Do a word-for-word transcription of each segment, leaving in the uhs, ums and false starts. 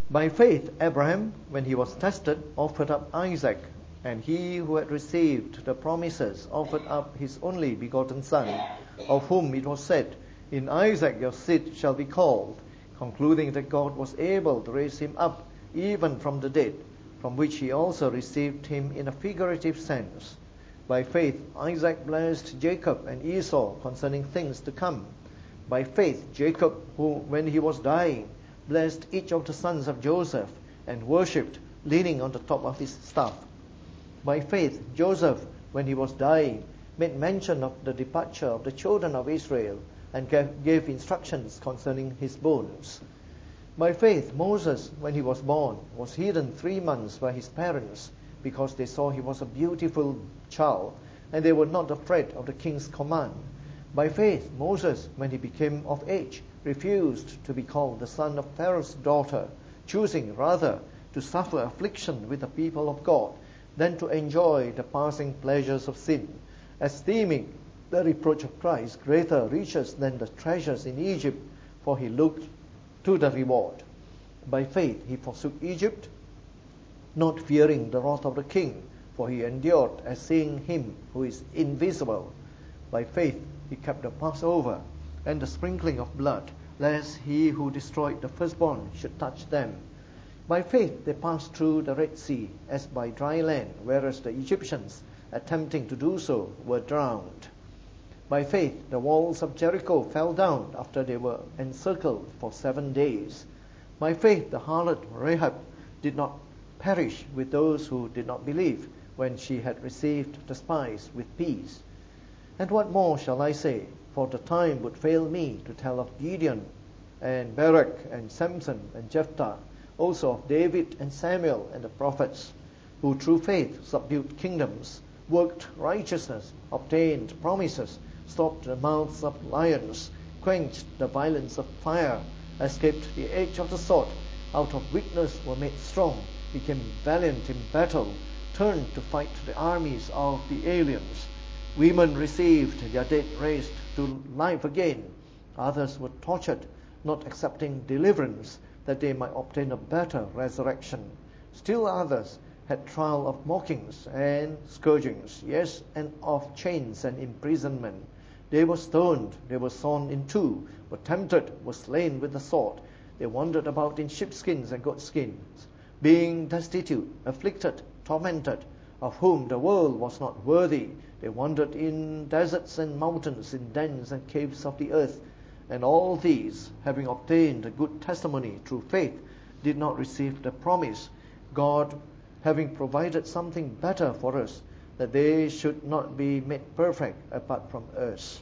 By faith, Abraham, when he was tested, offered up Isaac, and he who had received the promises offered up his only begotten son, of whom it was said, "In Isaac your seed shall be called," concluding that God was able to raise him up even from the dead, from which he also received him in a figurative sense. By faith, Isaac blessed Jacob and Esau concerning things to come. By faith, Jacob, who, when he was dying, blessed each of the sons of Joseph and worshipped, leaning on the top of his staff. By faith, Joseph, when he was dying, made mention of the departure of the children of Israel and gave instructions concerning his bones. By faith, Moses, when he was born, was hidden three months by his parents, because they saw he was a beautiful child, and they were not afraid of the king's command. By faith, Moses, when he became of age, refused to be called the son of Pharaoh's daughter, choosing rather to suffer affliction with the people of God than to enjoy the passing pleasures of sin, esteeming the reproach of Christ greater riches than the treasures in Egypt, for he looked to the reward. By faith he forsook Egypt, not fearing the wrath of the king, for he endured as seeing him who is invisible. By faith he kept the Passover and the sprinkling of blood, lest he who destroyed the firstborn should touch them. By faith they passed through the Red Sea as by dry land, whereas the Egyptians, attempting to do so, were drowned. By faith the walls of Jericho fell down after they were encircled for seven days. By faith the harlot Rahab did not perish with those who did not believe, when she had received the spies with peace. And what more shall I say? For the time would fail me to tell of Gideon and Barak and Samson and Jephthah, also of David and Samuel and the prophets, who through faith subdued kingdoms, worked righteousness, obtained promises, stopped the mouths of lions, quenched the violence of fire, escaped the edge of the sword, out of weakness were made strong, became valiant in battle, turned to fight the armies of the aliens. Women received their dead raised to life again. Others were tortured, not accepting deliverance, that they might obtain a better resurrection. Still others had trial of mockings and scourgings, yes, and of chains and imprisonment. They were stoned, they were sawn in two, were tempted, were slain with the sword. They wandered about in sheepskins and goatskins, being destitute, afflicted, tormented, of whom the world was not worthy. They wandered in deserts and mountains, in dens and caves of the earth. And all these, having obtained a good testimony through faith, did not receive the promise, God having provided something better for us, that they should not be made perfect apart from us.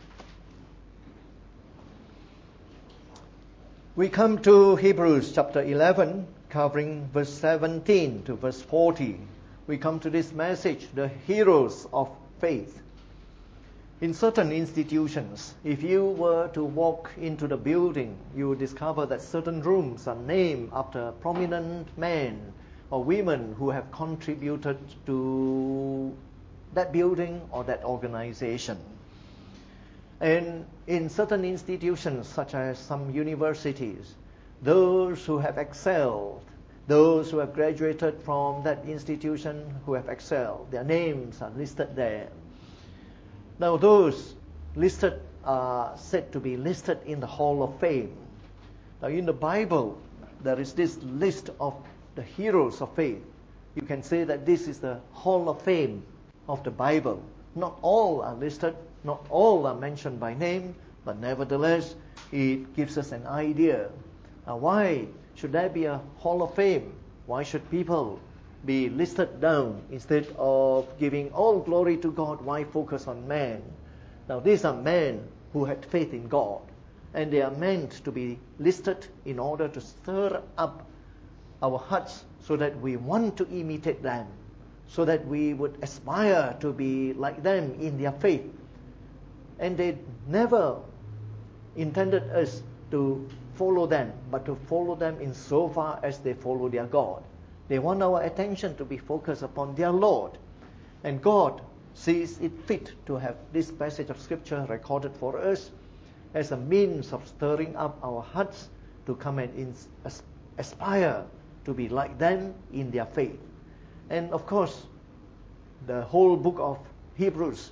We come to Hebrews chapter eleven, covering verse seventeen to verse forty. We come to this message, the heroes of faith. In certain institutions, if you were to walk into the building, you would discover that certain rooms are named after prominent men or women who have contributed to that building or that organization. And in certain institutions, such as some universities, those who have excelled, those who have graduated from that institution who have excelled, their names are listed there. Now those listed are said to be listed in the Hall of Fame. Now in the Bible, there is this list of the heroes of faith. You can say that this is the Hall of Fame of the Bible. Not all are listed, not all are mentioned by name, but nevertheless, it gives us an idea. Now why should there be a Hall of Fame? Why should people be listed down instead of giving all glory to God? Why focus on man? Now these are men who had faith in God, and they are meant to be listed in order to stir up our hearts so that we want to imitate them, so that we would aspire to be like them in their faith. And they never intended us to follow them, but to follow them in so far as they follow their God. They want our attention to be focused upon their Lord. And God sees it fit to have this passage of Scripture recorded for us as a means of stirring up our hearts to come and aspire to be like them in their faith. And of course, the whole book of Hebrews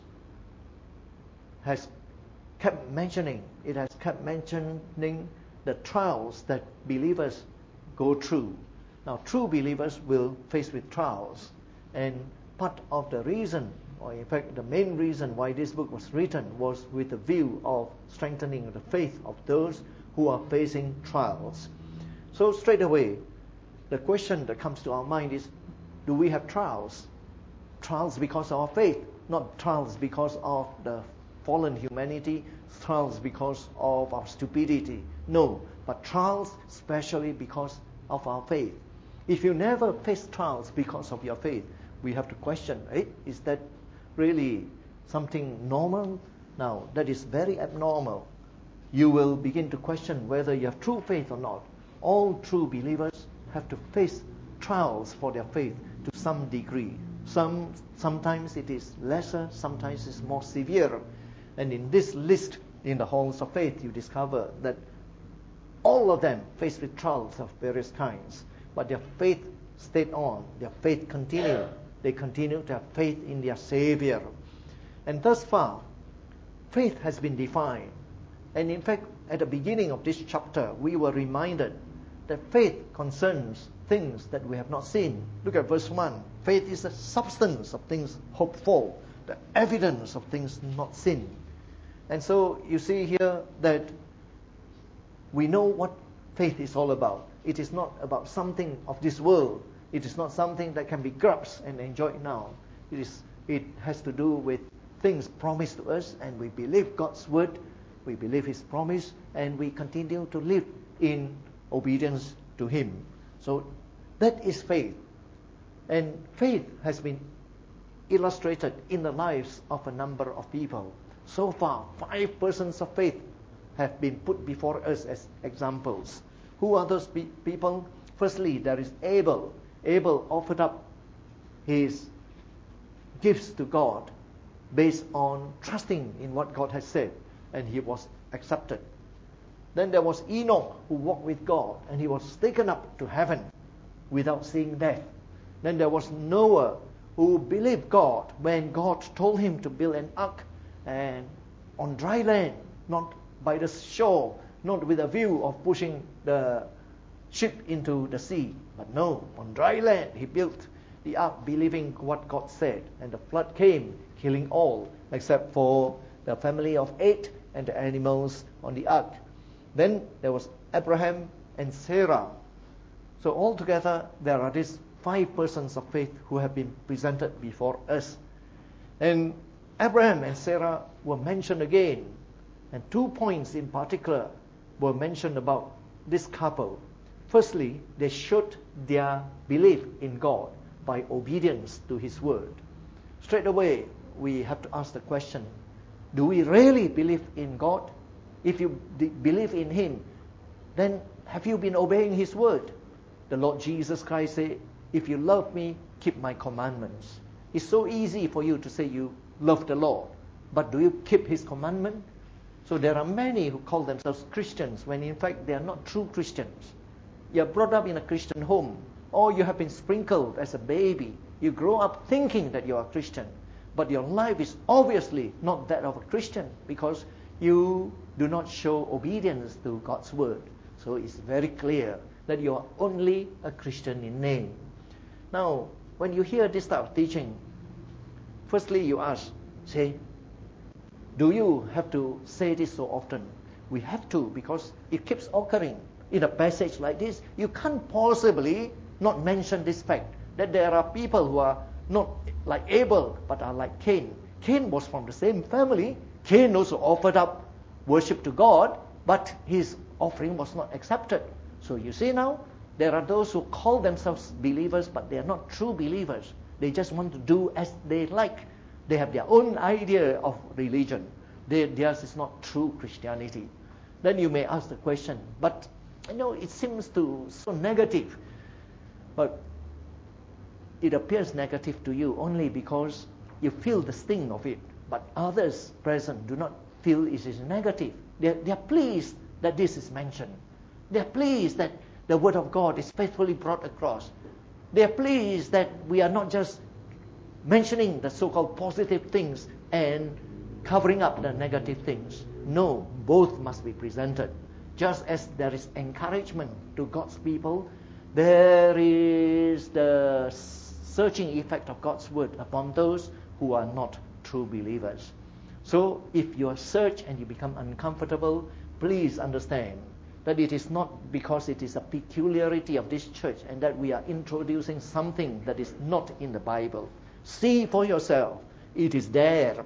has kept mentioning, it has kept mentioning the trials that believers go through. Now, true believers will face with trials. And part of the reason, or in fact the main reason why this book was written, was with the view of strengthening the faith of those who are facing trials. So straight away, the question that comes to our mind is, do we have trials? Trials because of our faith, not trials because of the fallen humanity, trials because of our stupidity. No, but trials especially because of our faith. If you never face trials because of your faith, we have to question, hey, is that really something normal? Now, that is very abnormal. You will begin to question whether you have true faith or not. All true believers have to face trials for their faith to some degree. Some, sometimes it is lesser, sometimes it's more severe. And in this list, in the halls of faith, you discover that all of them faced with trials of various kinds. But their faith stayed on. Their faith continued. They continued to have faith in their Savior. And thus far, faith has been defined. And in fact, at the beginning of this chapter, we were reminded that faith concerns things that we have not seen. Look at verse one. Faith is the substance of things hoped for, the evidence of things not seen. And so you see here that we know what faith is all about. It is not about something of this world. It is not something that can be grasped and enjoyed now. It is. It has to do with things promised to us, and we believe God's word, we believe His promise, and we continue to live in obedience to Him. So that is faith. And faith has been illustrated in the lives of a number of people. So far, five persons of faith have been put before us as examples. Who are those pe- people? Firstly, there is Abel. Abel offered up his gifts to God based on trusting in what God has said, and he was accepted. Then there was Enoch, who walked with God, and he was taken up to heaven without seeing death. Then there was Noah, who believed God when God told him to build an ark, and on dry land, not by the shore, not with a view of pushing the ship into the sea, but no, on dry land he built the ark, believing what God said, and the flood came, killing all except for the family of eight and the animals on the ark. Then there was Abraham and Sarah. So altogether there are these five persons of faith who have been presented before us. And Abraham and Sarah were mentioned again, and two points in particular were mentioned about this couple. Firstly, they showed their belief in God by obedience to His word. Straight away, we have to ask the question, do we really believe in God? If you d- believe in Him, then have you been obeying His word? The Lord Jesus Christ said, if you love me, keep my commandments. It's so easy for you to say you love the Lord, but do you keep His commandment? So there are many who call themselves Christians when in fact they are not true Christians. You are brought up in a Christian home, or you have been sprinkled as a baby. You grow up thinking that you are a Christian, but your life is obviously not that of a Christian because you do not show obedience to God's word. So it's very clear that you are only a Christian in name. Now, when you hear this type of teaching, firstly you ask, say, do you have to say this so often? We have to, because it keeps occurring. In a passage like this, you can't possibly not mention this fact, that there are people who are not like Abel, but are like Cain. Cain was from the same family. Cain also offered up worship to God, but his offering was not accepted. So you see now, there are those who call themselves believers, but they are not true believers. They just want to do as they like. They have their own idea of religion. They, theirs is not true Christianity. Then you may ask the question, but you know, it seems to so negative. But it appears negative to you only because you feel the sting of it. But others present do not feel it is negative. They are, they are pleased that this is mentioned. They are pleased that the word of God is faithfully brought across. They are pleased that we are not just mentioning the so-called positive things and covering up the negative things. No, both must be presented. Just as there is encouragement to God's people, there is the searching effect of God's word upon those who are not true believers. So if you are searched and you become uncomfortable, please understand that it is not because it is a peculiarity of this church and that we are introducing something that is not in the Bible. See for yourself. It is there.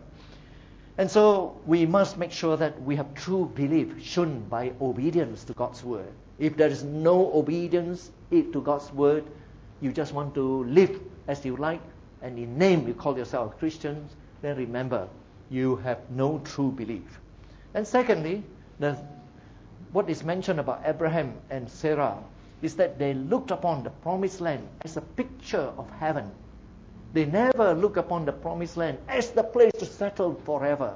And so we must make sure that we have true belief shown by obedience to God's word. If there is no obedience to God's word, you just want to live as you like, and in name you call yourself Christians, then remember, you have no true belief. And secondly, the, what is mentioned about Abraham and Sarah is that they looked upon the promised land as a picture of heaven. They never look upon the promised land as the place to settle forever.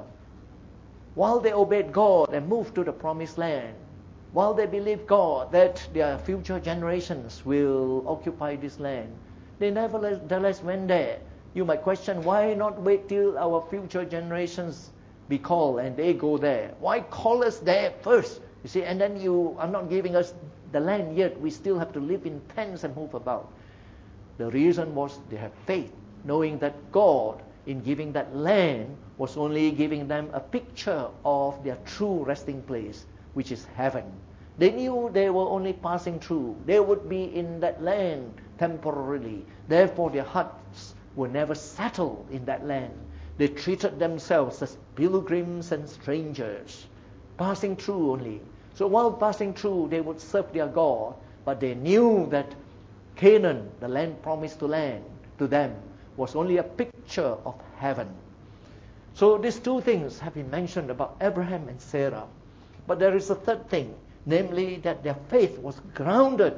While they obeyed God and moved to the promised land, while they believed God that their future generations will occupy this land, they nevertheless went there. You might question, why not wait till our future generations be called and they go there? Why call us there first? You see, and then you are not giving us the land yet. We still have to live in tents and move about. The reason was they had faith, knowing that God, in giving that land, was only giving them a picture of their true resting place, which is heaven. They knew they were only passing through. They would be in that land temporarily. Therefore, their hearts were never settled in that land. They treated themselves as pilgrims and strangers, passing through only. So while passing through, they would serve their God, but they knew that Canaan, the land promised to land to them, was only a picture of heaven. So these two things have been mentioned about Abraham and Sarah. But there is a third thing, namely that their faith was grounded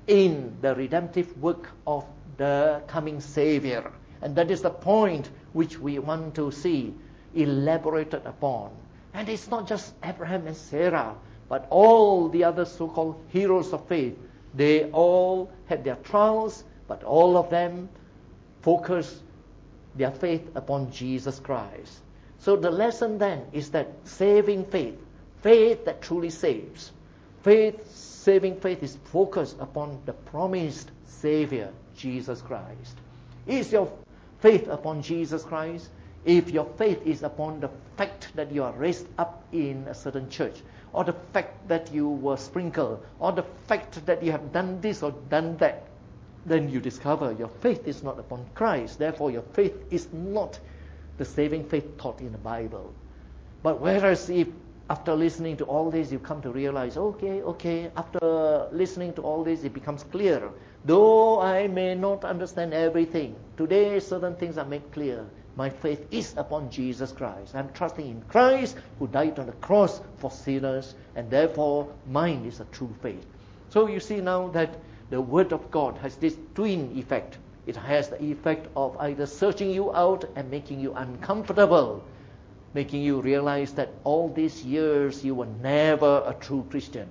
in the redemptive work of the coming Savior. And that is the point which we want to see elaborated upon. And it's not just Abraham and Sarah, but all the other so-called heroes of faith. They all had their trials, but all of them focused their faith upon Jesus Christ. So the lesson then is that saving faith, faith that truly saves, faith, saving faith is focused upon the promised Savior, Jesus Christ. Is your faith upon Jesus Christ? If your faith is upon the fact that you are raised up in a certain church, or the fact that you were sprinkled, or the fact that you have done this or done that, then you discover your faith is not upon Christ. Therefore, your faith is not the saving faith taught in the Bible. But whereas if after listening to all this, you come to realize, okay, okay, after listening to all this, it becomes clear. Though I may not understand everything, today certain things are made clear. My faith is upon Jesus Christ. I'm trusting in Christ who died on the cross for sinners, and therefore mine is a true faith. So you see now that the Word of God has this twin effect. It has the effect of either searching you out and making you uncomfortable, making you realize that all these years you were never a true Christian.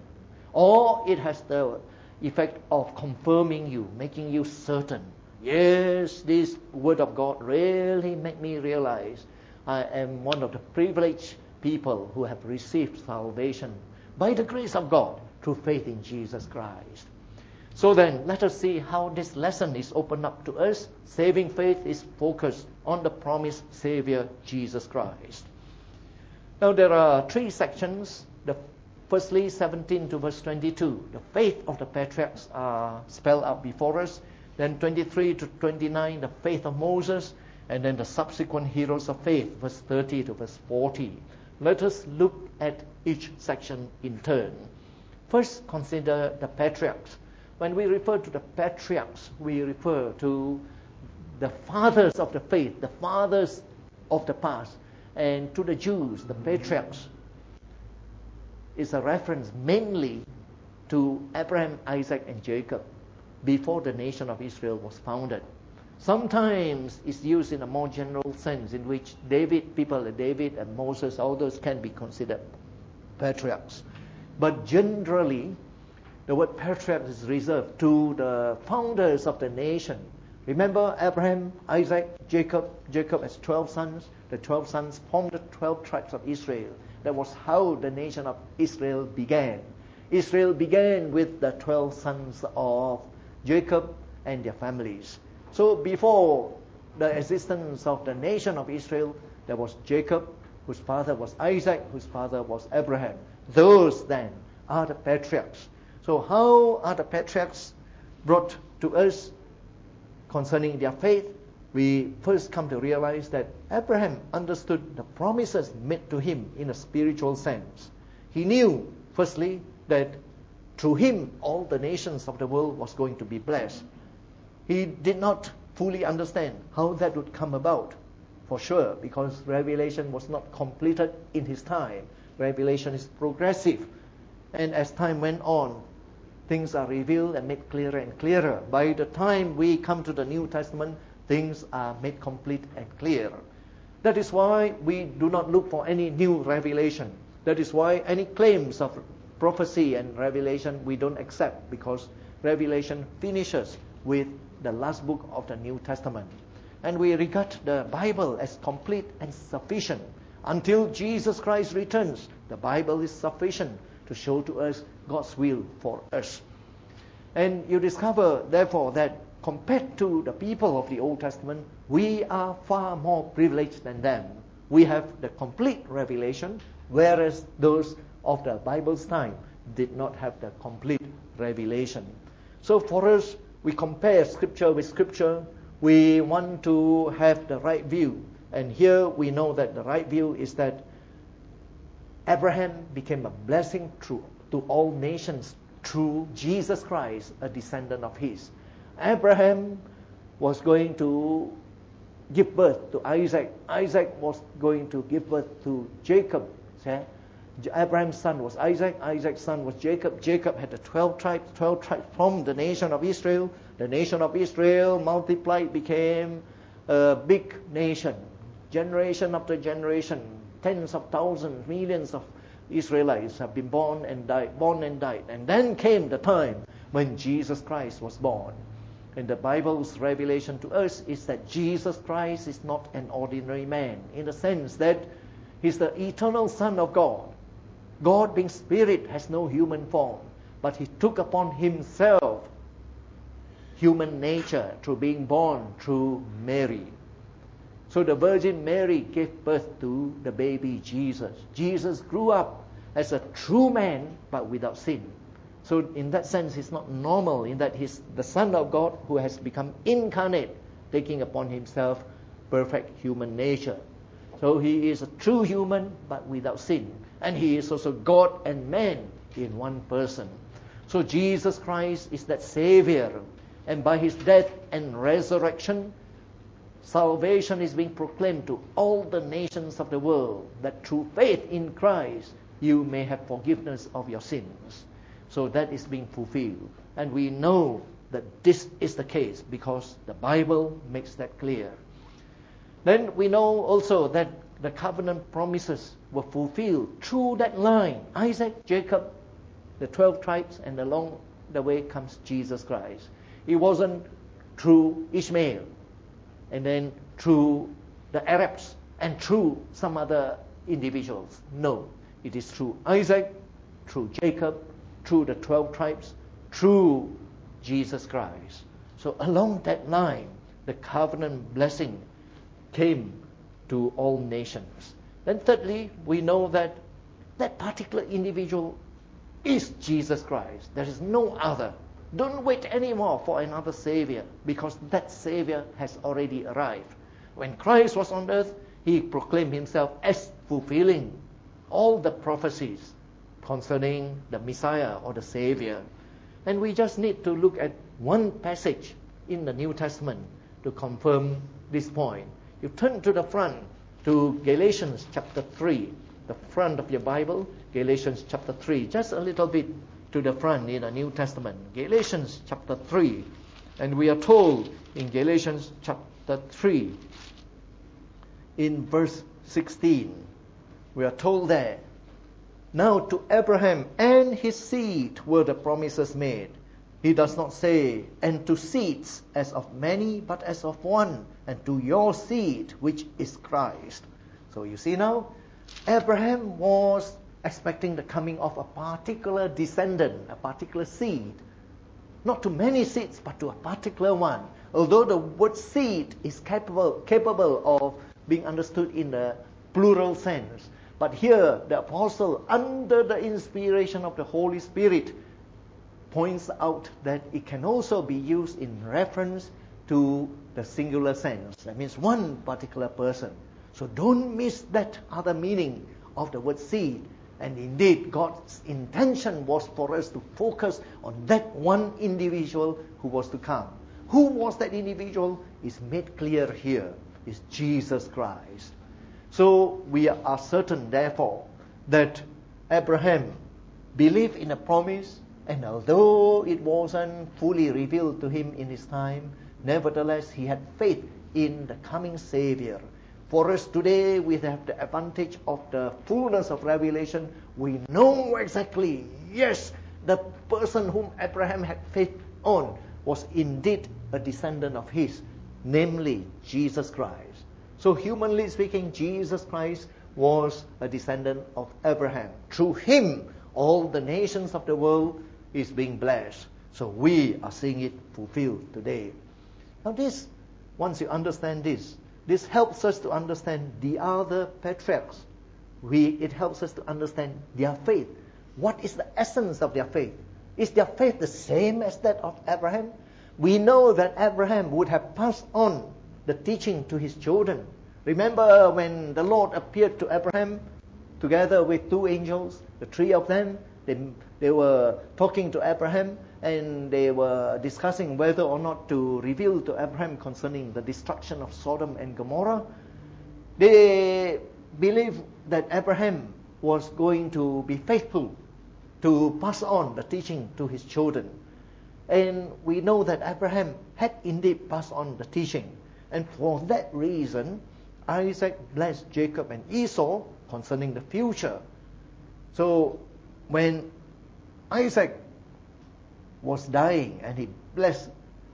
Or it has the effect of confirming you, making you certain. Yes, this Word of God really made me realize I am one of the privileged people who have received salvation by the grace of God through faith in Jesus Christ. So then, let us see how this lesson is opened up to us. Saving faith is focused on the promised Savior, Jesus Christ. Now, there are three sections. The firstly, seventeen to verse twenty-two. The faith of the patriarchs are spelled out before us. Then twenty-three to twenty-nine, the faith of Moses. And then the subsequent heroes of faith, verse thirty to verse forty. Let us look at each section in turn. First, consider the patriarchs. When we refer to the patriarchs, we refer to the fathers of the faith, the fathers of the past. And to the Jews, the patriarchs is a reference mainly to Abraham, Isaac, and Jacob before the nation of Israel was founded. Sometimes it's used in a more general sense in which David, people like David and Moses, all those can be considered patriarchs. But generally, The word patriarch is reserved to the founders of the nation. Remember Abraham, Isaac, Jacob. Jacob has twelve sons. The twelve sons formed the twelve tribes of Israel. That was how the nation of Israel began. Israel began with the twelve sons of Jacob and their families. So before the existence of the nation of Israel, there was Jacob, whose father was Isaac, whose father was Abraham. Those then are the patriarchs. So how are the patriarchs brought to us concerning their faith? We first come to realize that Abraham understood the promises made to him in a spiritual sense. He knew, firstly, that through him all the nations of the world was going to be blessed. He did not fully understand how that would come about, for sure, because revelation was not completed in his time. Revelation is progressive. And as time went on, things are revealed and made clearer and clearer. By the time we come to the New Testament, things are made complete and clear. That is why we do not look for any new revelation. That is why any claims of prophecy and revelation we don't accept, because revelation finishes with the last book of the New Testament. And we regard the Bible as complete and sufficient. Until Jesus Christ returns, the Bible is sufficient to show to us God's will for us. And you discover, therefore, that compared to the people of the Old Testament, we are far more privileged than them. We have the complete revelation, whereas those of the Bible's time did not have the complete revelation. So for us, we compare Scripture with Scripture. We want to have the right view. And here we know that the right view is that Abraham became a blessing to, to all nations through Jesus Christ, a descendant of his. Abraham was going to give birth to Isaac. Isaac was going to give birth to Jacob. See? Abraham's son was Isaac. Isaac's son was Jacob. Jacob had the twelve tribes. twelve tribes from the nation of Israel. The nation of Israel multiplied, became a big nation. Generation after generation, tens of thousands, millions of Israelites have been born and died, born and died. And then came the time when Jesus Christ was born. And the Bible's revelation to us is that Jesus Christ is not an ordinary man, in the sense that he's the eternal Son of God. God, being spirit, has no human form, but he took upon himself human nature through being born through Mary. So the Virgin Mary gave birth to the baby Jesus. Jesus grew up as a true man, but without sin. So in that sense, he's not normal, in that he's the Son of God who has become incarnate, taking upon himself perfect human nature. So he is a true human, but without sin. And he is also God and man in one person. So Jesus Christ is that Savior. And by his death and resurrection, salvation is being proclaimed to all the nations of the world, that through faith in Christ, you may have forgiveness of your sins. So that is being fulfilled. And we know that this is the case because the Bible makes that clear. Then we know also that the covenant promises were fulfilled through that line. Isaac, Jacob, the twelve tribes, and along the way comes Jesus Christ. It wasn't through Ishmael, and then through the Arabs, and through some other individuals. No, it is through Isaac, through Jacob, through the twelve tribes, through Jesus Christ. So along that line, the covenant blessing came to all nations. Then thirdly, we know that that particular individual is Jesus Christ. There is no other. Don't wait anymore for another Savior, because that Savior has already arrived. When Christ was on earth, he proclaimed himself as fulfilling all the prophecies concerning the Messiah or the Savior. And we just need to look at one passage in the New Testament to confirm this point. You turn to the front, to Galatians chapter three, the front of your Bible, Galatians chapter three, just a little bit to the front in the New Testament. Galatians chapter three. And we are told in Galatians chapter three, in verse sixteen, we are told there, Now to Abraham and his seed were the promises made. He does not say, and to seeds as of many, but as of one, and to your seed, which is Christ. So you see now, Abraham was expecting the coming of a particular descendant, a particular seed. Not to many seeds, but to a particular one. Although the word seed is capable, capable of being understood in the plural sense. But here, the apostle, under the inspiration of the Holy Spirit, points out that it can also be used in reference to the singular sense. That means one particular person. So don't miss that other meaning of the word seed. And indeed, God's intention was for us to focus on that one individual who was to come. Who was that individual is made clear here. It's Jesus Christ. So we are certain, therefore, that Abraham believed in a promise, and although it wasn't fully revealed to him in his time, nevertheless he had faith in the coming Savior. For us today, we have the advantage of the fullness of revelation. We know exactly, yes, the person whom Abraham had faith on was indeed a descendant of his, namely Jesus Christ. So humanly speaking, Jesus Christ was a descendant of Abraham. Through him, all the nations of the world is being blessed. So we are seeing it fulfilled today. Now this, once you understand this, this helps us to understand the other patriarchs. We, it helps us to understand their faith. What is the essence of their faith? Is their faith the same as that of Abraham? We know that Abraham would have passed on the teaching to his children. Remember when the Lord appeared to Abraham together with two angels, the three of them, they, they were talking to Abraham and they were discussing whether or not to reveal to Abraham concerning the destruction of Sodom and Gomorrah. They believed that Abraham was going to be faithful to pass on the teaching to his children. And we know that Abraham had indeed passed on the teaching. And for that reason, Isaac blessed Jacob and Esau concerning the future. So when Isaac was dying and he blessed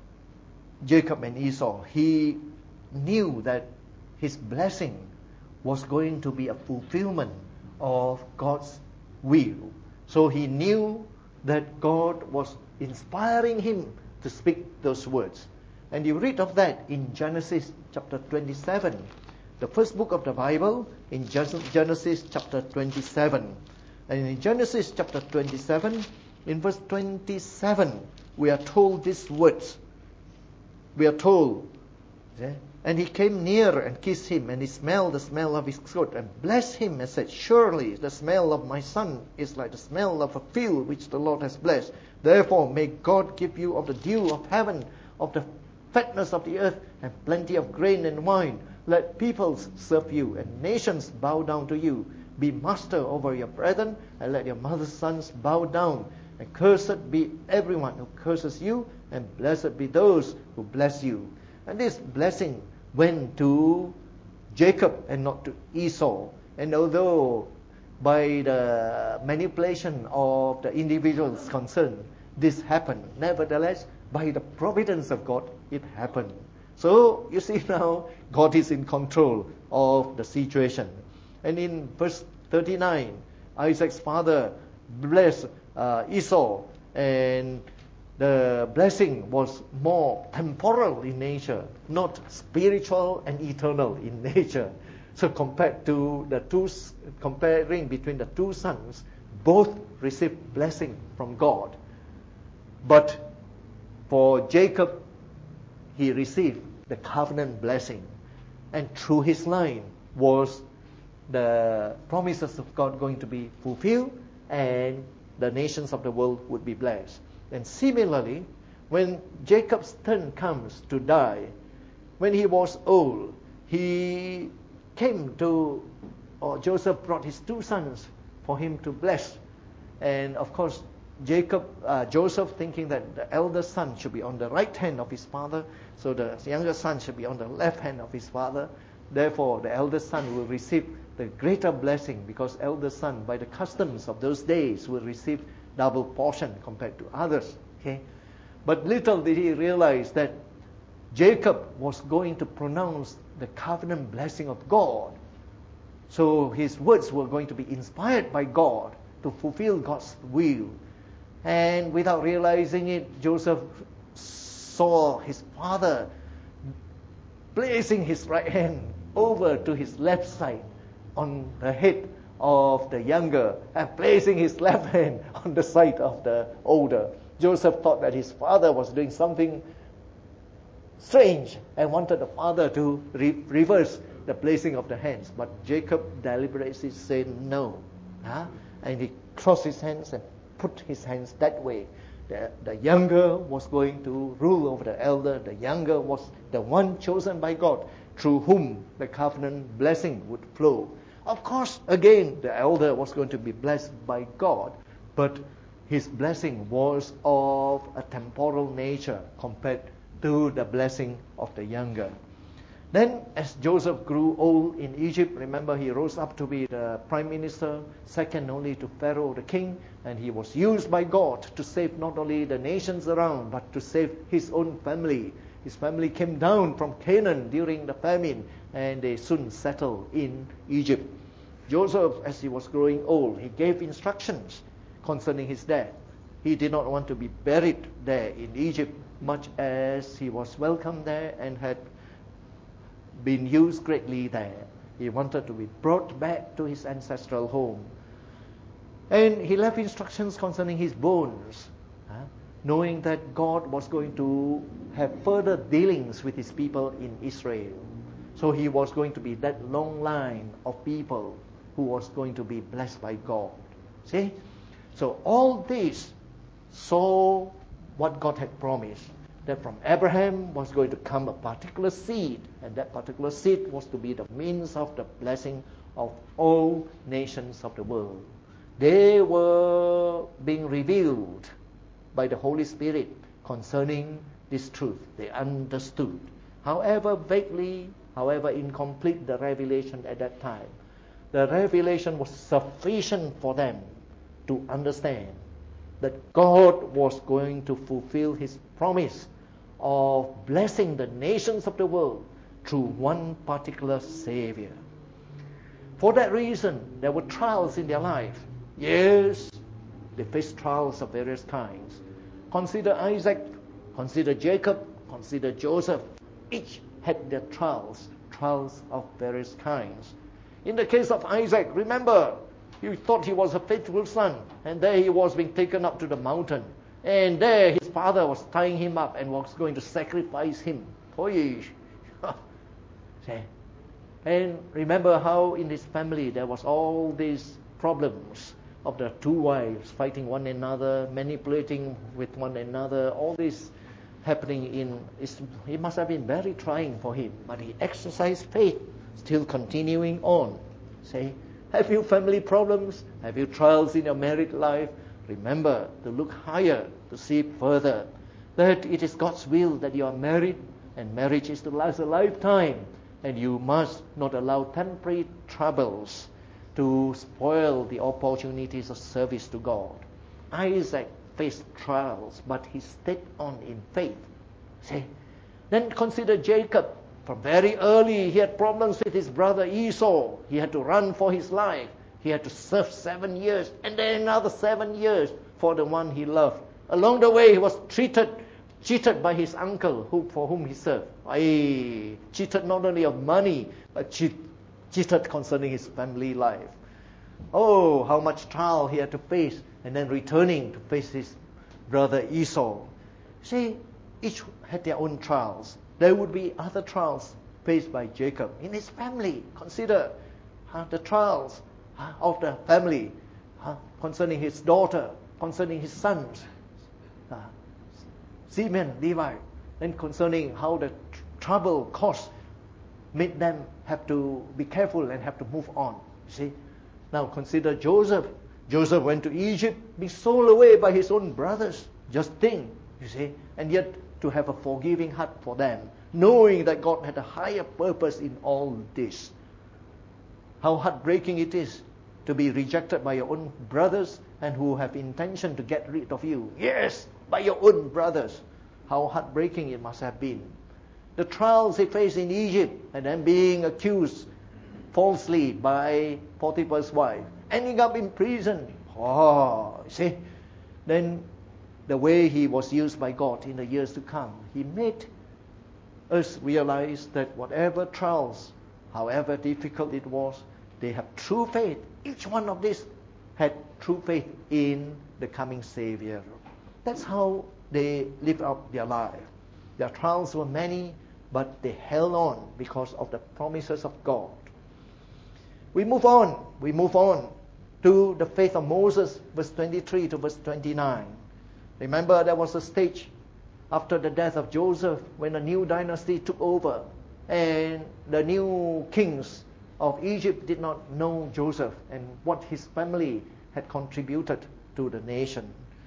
Jacob and Esau, he knew that his blessing was going to be a fulfillment of God's will. So he knew that God was inspiring him to speak those words. And you read of that in Genesis chapter twenty-seven, the first book of the Bible, in Genesis chapter twenty-seven. And in Genesis chapter twenty-seven, in verse twenty-seven, we are told these words. We are told, okay? And he came near and kissed him, and he smelled the smell of his coat, and blessed him, and said, surely the smell of my son is like the smell of a field which the Lord has blessed. Therefore may God give you of the dew of heaven, of the fatness of the earth, and plenty of grain and wine. Let peoples serve you, and nations bow down to you. Be master over your brethren, and let your mother's sons bow down. And cursed be everyone who curses you, and blessed be those who bless you. And this blessing went to Jacob and not to Esau. And although by the manipulation of the individuals concerned, this happened, nevertheless, by the providence of God, it happened. So, you see now, God is in control of the situation. And in verse thirty-nine, Isaac's father blessed uh, Esau, and the blessing was more temporal in nature, not spiritual and eternal in nature. So compared to the two, comparing between the two sons, both received blessing from God. But for Jacob, he received the covenant blessing. And through his line was the promises of God going to be fulfilled, and the nations of the world would be blessed. And similarly, when Jacob's turn comes to die, when he was old, he came to, or Joseph brought his two sons for him to bless. And of course, Jacob, uh, Joseph thinking that the elder son should be on the right hand of his father, so the younger son should be on the left hand of his father. Therefore, the elder son will receive the greater blessing, because elder son, by the customs of those days, will receive double portion compared to others. Okay, but little did he realize that Jacob was going to pronounce the covenant blessing of God. So his words were going to be inspired by God to fulfill God's will. And without realizing it, Joseph saw his father placing his right hand over to his left side on the head of the younger and placing his left hand on the side of the older. Joseph thought that his father was doing something strange and wanted the father to re- reverse the placing of the hands. But Jacob deliberately said no. Huh? And he crossed his hands and put his hands that way. The, the younger was going to rule over the elder. The younger was the one chosen by God, through whom the covenant blessing would flow. Of course, again, the elder was going to be blessed by God, but his blessing was of a temporal nature compared to the blessing of the younger. Then, as Joseph grew old in Egypt, remember he rose up to be the prime minister, second only to Pharaoh the king, and he was used by God to save not only the nations around, but to save his own family. His family came down from Canaan during the famine, and they soon settled in Egypt. Joseph, as he was growing old, he gave instructions concerning his death. He did not want to be buried there in Egypt, much as he was welcome there and had been used greatly there. He wanted to be brought back to his ancestral home. And he left instructions concerning his bones, huh? knowing that God was going to have further dealings with his people in Israel. So he was going to be that long line of people who was going to be blessed by God. See? So all this saw what God had promised, that from Abraham was going to come a particular seed, and that particular seed was to be the means of the blessing of all nations of the world. They were being revealed by the Holy Spirit concerning this truth. They understood. However vaguely, however incomplete the revelation at that time, the revelation was sufficient for them to understand that God was going to fulfill his promise of blessing the nations of the world through one particular Savior. For that reason, there were trials in their life. Yes, they faced trials of various kinds. Consider Isaac, consider Jacob, consider Joseph. Each had their trials, trials of various kinds. In the case of Isaac, remember, he thought he was a faithful son, and there he was being taken up to the mountain. And there his father was tying him up and was going to sacrifice him. And remember how in his family there was all these problems of the two wives fighting one another, manipulating with one another, all this happening in, it must have been very trying for him. But he exercised faith, still continuing on. See, have you family problems? Have you trials in your married life? Remember to look higher, to see further, that it is God's will that you are married, and marriage is to last a lifetime, and you must not allow temporary troubles to spoil the opportunities of service to God. Isaac faced trials, but he stayed on in faith. See? Then consider Jacob. From very early, he had problems with his brother Esau. He had to run for his life. He had to serve seven years and then another seven years for the one he loved. Along the way, he was treated, cheated by his uncle who, for whom he served. He cheated not only of money, but cheat, cheated concerning his family life. Oh, how much trial he had to face, and then returning to face his brother Esau. See, each had their own trials. There would be other trials faced by Jacob in his family. Consider uh, the trials uh, of the family uh, concerning his daughter, concerning his sons, uh, Simeon, Levi, and concerning how the tr- trouble caused made them have to be careful and have to move on. You see? Now consider Joseph. Joseph went to Egypt, being sold away by his own brothers. Just think, you see, and yet to have a forgiving heart for them, knowing that God had a higher purpose in all this. how heartbreaking it is to be rejected by your own brothers and who have intention to get rid of you. Yes, by your own brothers. How heartbreaking it must have been. The trials he faced in Egypt, and then being accused falsely by Potiphar's wife, ending up in prison. Oh, see, then the way he was used by God in the years to come, he made us realize that whatever trials, however difficult it was, they have true faith. Each one of these had true faith in the coming Savior. That's how they lived out their life. Their trials were many, but they held on because of the promises of God. We move on. We move on to the faith of Moses, verse twenty-three to verse twenty-nine. Remember, there was a stage after the death of Joseph when a new dynasty took over, and the new kings of Egypt did not know Joseph and what his family had contributed to the nation.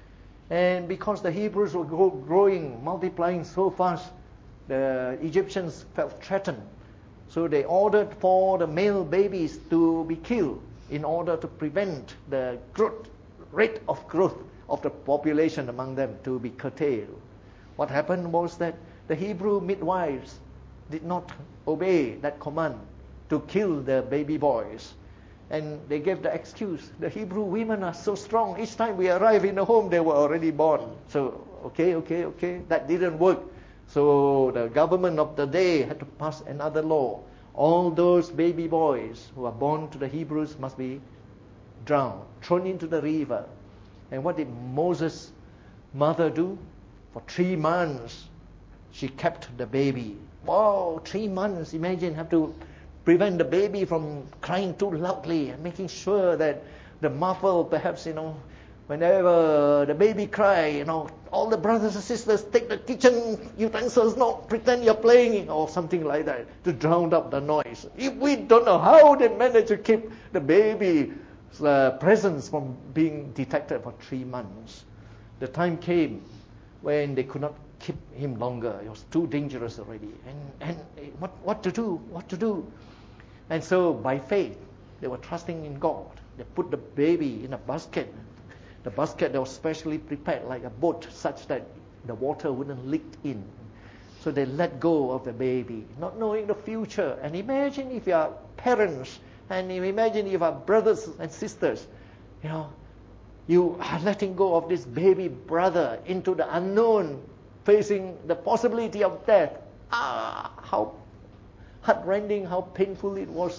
And because the Hebrews were growing, multiplying so fast, the Egyptians felt threatened. So they ordered for the male babies to be killed in order to prevent the growth, rate of growth of the population among them to be curtailed. What happened was that the Hebrew midwives did not obey that command to kill the baby boys. And they gave the excuse, the Hebrew women are so strong. Each time we arrive in the home, they were already born. So, okay, okay, okay, that didn't work. So the government of the day had to pass another law. All those baby boys who are born to the Hebrews must be drowned, thrown into the river. And what did Moses' mother do? For three months, she kept the baby. Wow, three months. Imagine, have to prevent the baby from crying too loudly and making sure that the muffle, perhaps, you know, whenever the baby cry, you know, all the brothers and sisters take the kitchen utensils, no, pretend you're playing, or something like that, to drown out the noise. We don't know how they managed to keep the baby's uh, presence from being detected for three months. The time came when they could not keep him longer. It was too dangerous already. And, and what, what to do? What to do? And so, by faith, they were trusting in God. They put the baby in a basket. The basket that was specially prepared like a boat, such that the water wouldn't leak in. So they let go of the baby, not knowing the future. And imagine if you are parents, and you imagine if you are brothers and sisters, you know, you are letting go of this baby brother into the unknown, facing the possibility of death. Ah, how heartrending, how painful it was.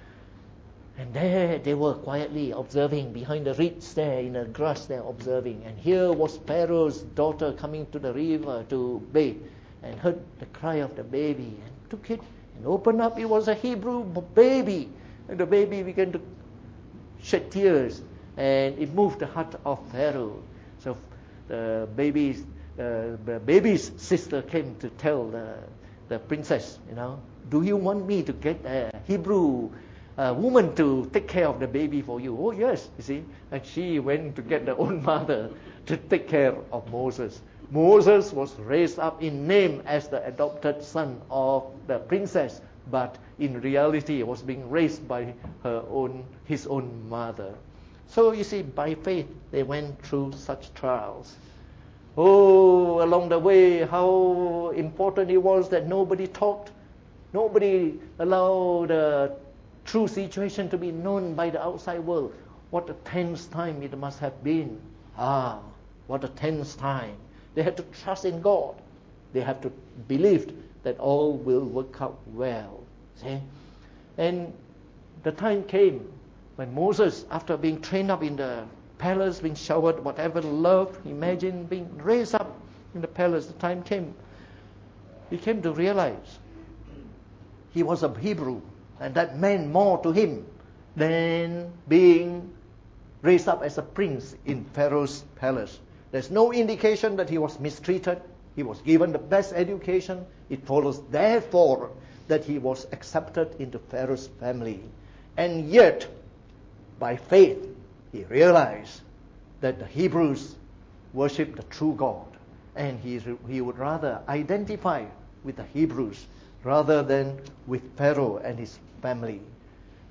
And there they were quietly observing behind the reeds there in the grass there observing. And here was Pharaoh's daughter coming to the river to bathe and heard the cry of the baby and took it and opened up. It was a Hebrew baby. And the baby began to shed tears, and it moved the heart of Pharaoh. So the baby's, uh, the baby's sister came to tell the, the princess, you know, do you want me to get a Hebrew uh, woman to take care of the baby for you? Oh yes, you see. And she went to get her own mother to take care of Moses. Moses was raised up in name as the adopted son of the princess, but in reality was being raised by her own, his own mother. So you see, by faith they went through such trials. Oh, along the way, how important it was that nobody talked. Nobody allowed the true situation to be known by the outside world. What a tense time it must have been. Ah, what a tense time. They had to trust in God. They have to believe that all will work out well. See? And the time came when Moses, after being trained up in the palace, being showered whatever love, imagine being raised up in the palace, the time came. He came to realize he was a Hebrew, and that meant more to him than being raised up as a prince in Pharaoh's palace. There's no indication that he was mistreated. He was given the best education. It follows, therefore, that he was accepted into Pharaoh's family. And yet, by faith, he realized that the Hebrews worship the true God. And he, he would rather identify with the Hebrews rather than with Pharaoh and his family.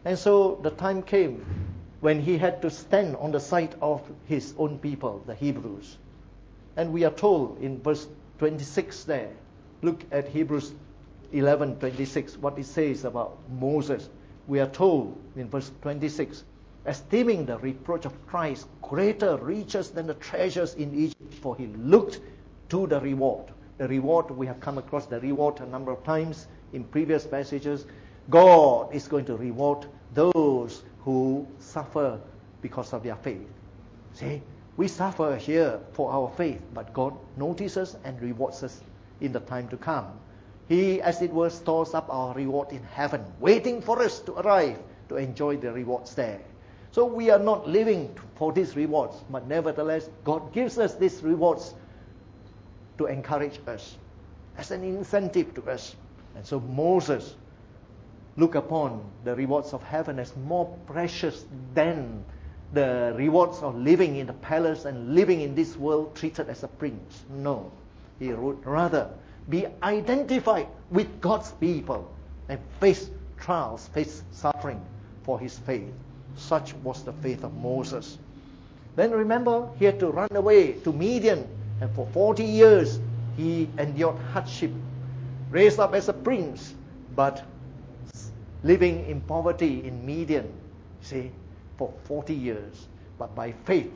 And so the time came when he had to stand on the side of his own people, the Hebrews. And we are told in verse twenty-six there, look at Hebrews eleven twenty-six, what it says about Moses. We are told in verse twenty-six, esteeming the reproach of Christ greater riches than the treasures in Egypt, for he looked to the reward. The reward, we have come across the reward a number of times in previous passages. God is going to reward those who suffer because of their faith. See, we suffer here for our faith, but God notices and rewards us in the time to come. He, as it were, stores up our reward in heaven, waiting for us to arrive to enjoy the rewards there. So we are not living for these rewards, but nevertheless, God gives us these rewards to encourage us, as an incentive to us. And so Moses looked upon the rewards of heaven as more precious than the rewards of living in the palace and living in this world treated as a prince. No, he would rather be identified with God's people and face trials, face suffering for his faith. Such was the faith of Moses. Then remember, he had to run away to Midian, and for forty years he endured hardship, raised up as a prince, but living in poverty in Midian, see, for forty years. But by faith,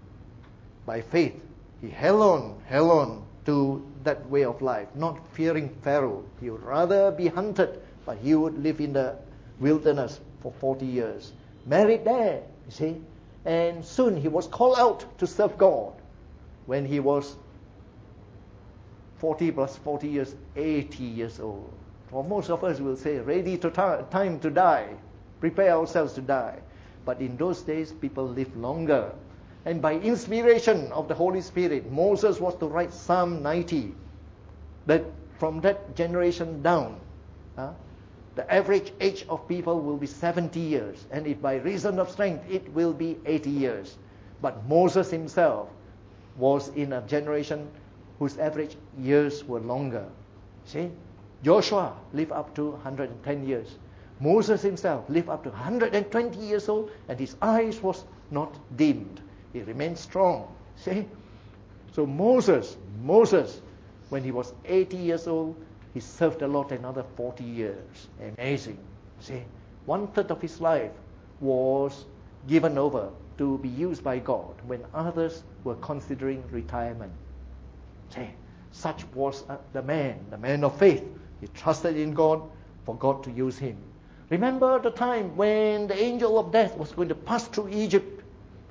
by faith, he held on, held on to that way of life, not fearing Pharaoh. He would rather be hunted, but he would live in the wilderness for forty years. Married there, you see. And soon he was called out to serve God. When he was forty plus forty years, eighty years old. For most of us will say, ready to t- time to die. Prepare ourselves to die. But in those days, people lived longer. And by inspiration of the Holy Spirit, Moses was to write Psalm ninety. That from that generation down, uh, the average age of people will be seventy years. And if by reason of strength, it will be eighty years. But Moses himself was in a generation whose average years were longer. See? Joshua lived up to one hundred ten years. Moses himself lived up to one hundred twenty years old, and his eyes was not dimmed. He remained strong. See? So Moses, Moses, when he was eighty years old, he served the Lord another forty years. Amazing. See? One third of his life was given over to be used by God when others were considering retirement. See? Such was uh, the man, the man of faith. He trusted in God for God to use him. Remember the time when the angel of death was going to pass through Egypt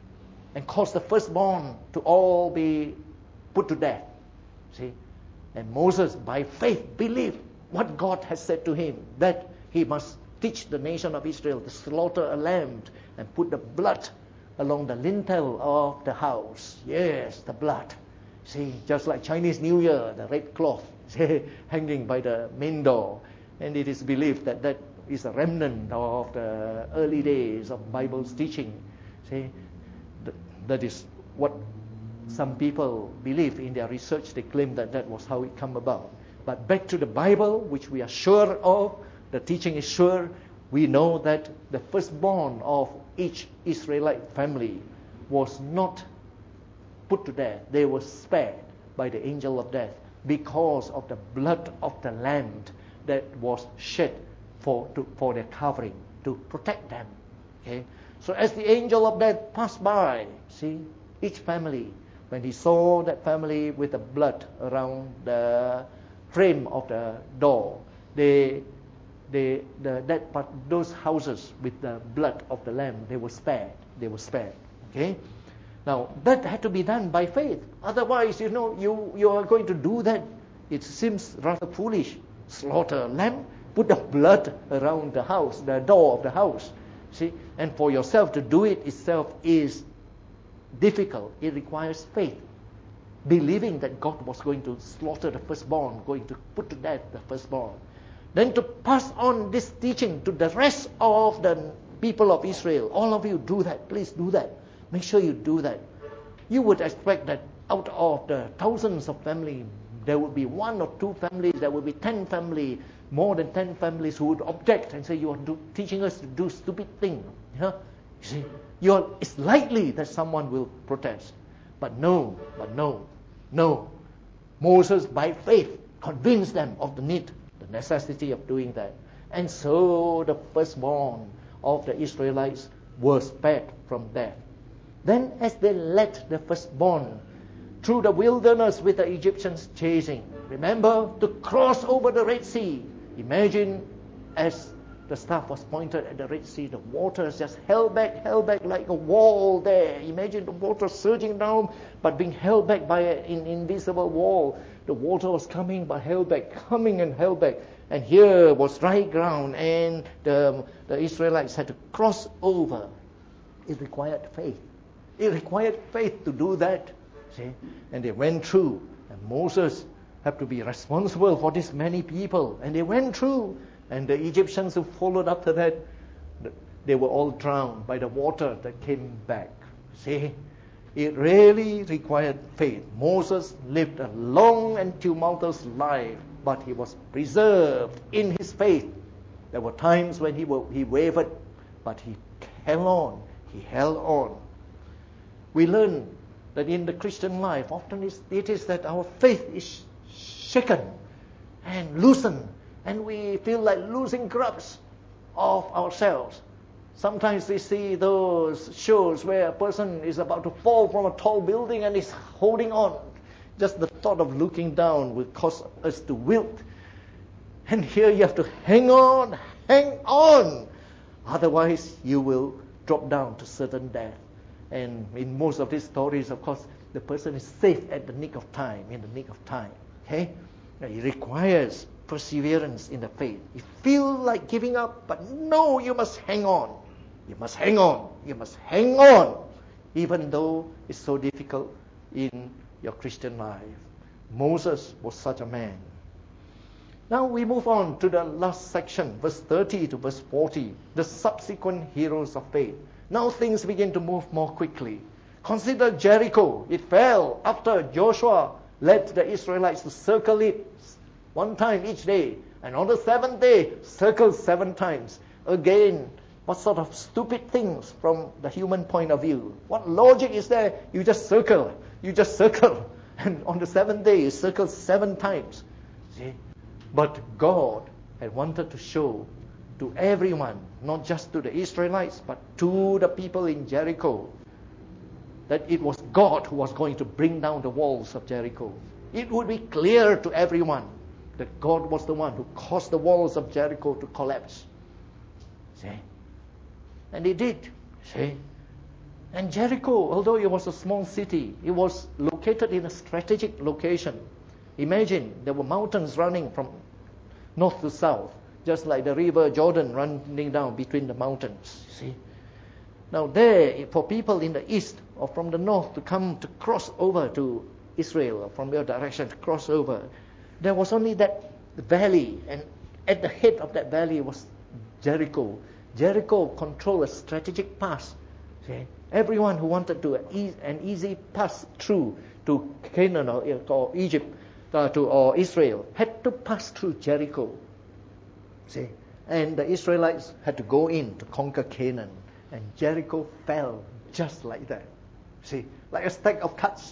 and cause the firstborn to all be put to death. See? And Moses, by faith, believed what God has said to him, that he must teach the nation of Israel to slaughter a lamb and put the blood along the lintel of the house. Yes, the blood. See, just like Chinese New Year, the red cloth see, hanging by the main door. And it is believed that that is a remnant of the early days of Bible's teaching. See, that is what some people believe in their research. They claim that that was how it came about. But back to the Bible, which we are sure of, the teaching is sure. We know that the firstborn of each Israelite family was not put to death. They were spared by the angel of death because of the blood of the lamb that was shed for to, for their covering, to protect them. Okay. So as the angel of death passed by, see, each family, when he saw that family with the blood around the frame of the door, they, they, the, that part, those houses with the blood of the lamb, they were spared. They were spared. Okay. Now that had to be done by faith. Otherwise, you know, you you are going to do that. It seems rather foolish. Slaughter a lamb, put the blood around the house, the door of the house. See, and for yourself to do it itself is difficult. It requires faith, believing that God was going to slaughter the firstborn, going to put to death the firstborn. Then to pass on this teaching to the rest of the people of Israel. All of you do that. Please do that. Make sure you do that. You would expect that out of the thousands of family there would be one or two families, there would be ten families, more than ten families who would object and say, you are do, teaching us to do stupid things. You know? You see, you're, it's likely that someone will protest. But no, but no, no. Moses, by faith, convinced them of the need, the necessity of doing that. And so the firstborn of the Israelites were spared from death. Then as they led the firstborn through the wilderness with the Egyptians chasing, remember, to cross over the Red Sea. Imagine as the staff was pointed at the Red Sea, the water is just held back, held back like a wall there. Imagine the water surging down, but being held back by an invisible wall. The water was coming, but held back, coming and held back. And here was dry ground, and the, the Israelites had to cross over. It required faith. It required faith to do that. See? And they went through. And Moses had to be responsible for this many people. And they went through. And the Egyptians who followed after that, they were all drowned by the water that came back. See? It really required faith. Moses lived a long and tumultuous life, but he was preserved in his faith. There were times when he, were, he wavered, but he held on. He held on. We learn that in the Christian life, often it is that our faith is shaken and loosened, and we feel like losing grasp of ourselves. Sometimes we see those shows where a person is about to fall from a tall building and is holding on. Just the thought of looking down will cause us to wilt. And here you have to hang on, hang on. Otherwise, you will drop down to certain death. And in most of these stories, of course, the person is saved at the nick of time, in the nick of time. Okay? It requires perseverance in the faith. You feel like giving up, but no, you must hang on. You must hang on. You must hang on, even though it's so difficult in your Christian life. Moses was such a man. Now we move on to the last section, verse thirty to verse forty, the subsequent heroes of faith. Now things begin to move more quickly. Consider Jericho. It fell after Joshua led the Israelites to circle it one time each day. And on the seventh day, circle seven times. Again, what sort of stupid things from the human point of view? What logic is there? You just circle. You just circle. And on the seventh day, you circle seven times. See? But God had wanted to show to everyone, not just to the Israelites, but to the people in Jericho, that it was God who was going to bring down the walls of Jericho. It would be clear to everyone that God was the one who caused the walls of Jericho to collapse. See? And He did. See? And Jericho, although it was a small city, it was located in a strategic location. Imagine there were mountains running from north to south, just like the river Jordan running down between the mountains. See? Now there, for people in the east or from the north to come to cross over to Israel, or from your direction to cross over, there was only that valley, and at the head of that valley was Jericho. Jericho controlled a strategic pass. See? Everyone who wanted to an easy pass through to Canaan or, or Egypt uh, to or Israel had to pass through Jericho. See? And the Israelites had to go in to conquer Canaan. And Jericho fell just like that. See? Like a stack of cards.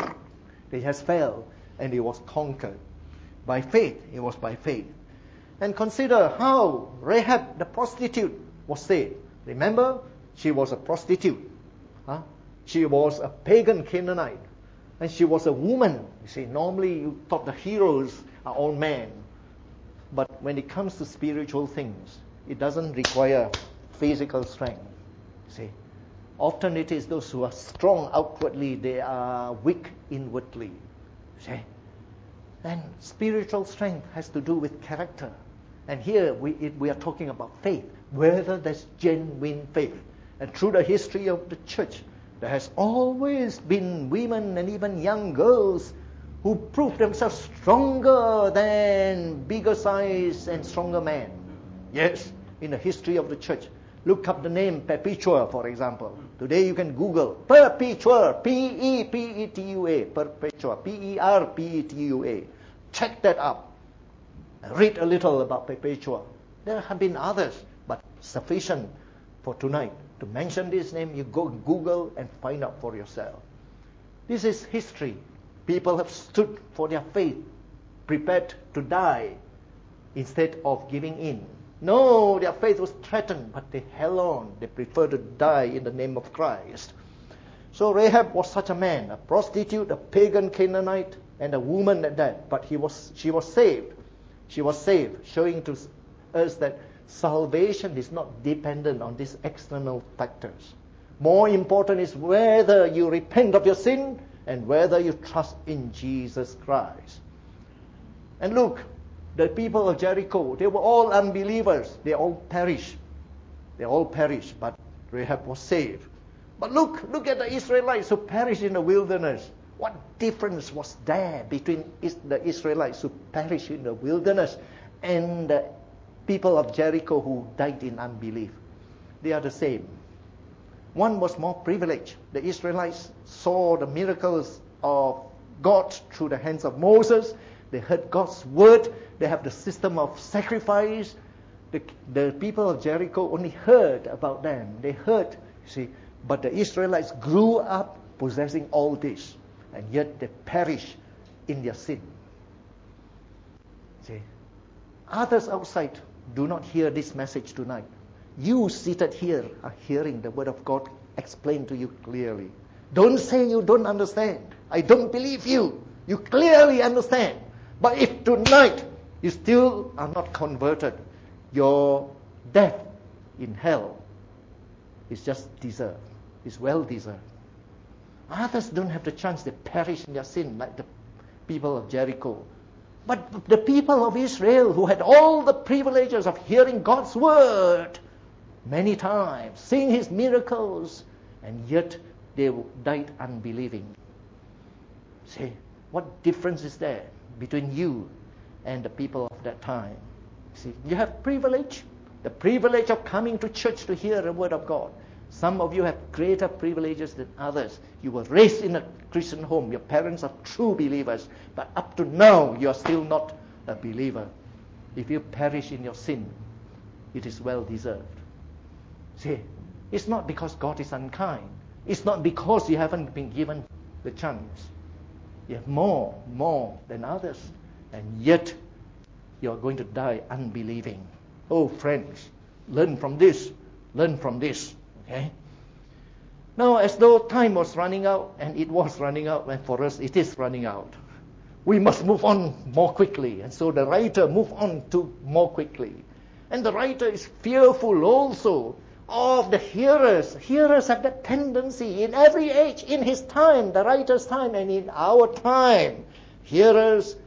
It has fell and it was conquered. By faith. It was by faith. And consider how Rahab the prostitute was saved. Remember? She was a prostitute. Huh? She was a pagan Canaanite. And she was a woman. You see, normally you thought the heroes are all men. But when it comes to spiritual things, it doesn't require physical strength. See, often it is those who are strong outwardly, they are weak inwardly. See, and spiritual strength has to do with character. And here we it, we are talking about faith, whether there's genuine faith. And through the history of the church, there has always been women and even young girls who proved themselves stronger than bigger size and stronger men. Yes, in the history of the church. Look up the name Perpetua, for example. Today you can Google Perpetua, P E P E T U A, Perpetua, P E R P E T U A. check that up. Read a little about Perpetua. There have been others, but sufficient for tonight. To mention this name, you go Google and find out for yourself. This is history. People have stood for their faith, prepared to die instead of giving in. No, their faith was threatened, but they held on. They preferred to die in the name of Christ. So Rahab was such a man, a prostitute, a pagan Canaanite, and a woman at that. But he was, she was saved. She was saved, showing to us that salvation is not dependent on these external factors. More important is whether you repent of your sin and whether you trust in Jesus Christ. And look, the people of Jericho, they were all unbelievers. They all perished. They all perished, but Rahab was saved. But look, look at the Israelites who perished in the wilderness. What difference was there between the Israelites who perished in the wilderness and the people of Jericho who died in unbelief? They are the same. One was more privileged. The Israelites saw the miracles of God through the hands of Moses. They heard God's word. They have the system of sacrifice. The, the people of Jericho only heard about them. They heard, see, but the Israelites grew up possessing all this, and yet they perish in their sin. See, others outside do not hear this message tonight. You seated here are hearing the word of God explained to you clearly. Don't say you don't understand. I don't believe you. You clearly understand. But if tonight you still are not converted, your death in hell is just deserved. It's well deserved. Others don't have the chance. They perish in their sin like the people of Jericho. But the people of Israel who had all the privileges of hearing God's word many times, seeing his miracles, and yet they died unbelieving. See, what difference is there between you and the people of that time? See, you have privilege, the privilege of coming to church to hear the word of God. Some of you have greater privileges than others. You were raised in a Christian home. Your parents are true believers. But up to now, you are still not a believer. If you perish in your sin, it is well deserved. See, it's not because God is unkind. It's not because you haven't been given the chance. You have more, more than others. And yet, you are going to die unbelieving. Oh, friends, learn from this. Learn from this. Okay? Now, as though time was running out, and it was running out, and for us it is running out, we must move on more quickly. And so the writer moved on to more quickly. And the writer is fearful also of the hearers. Hearers have that tendency in every age, in his time, the writer's time, and in our time. Hearers